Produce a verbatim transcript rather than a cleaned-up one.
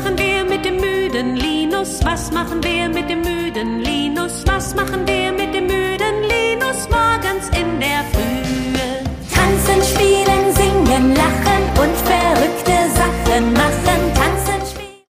machen wir mit dem müden Linus? Was machen wir mit dem müden Linus? Was machen wir mit dem müden Linus?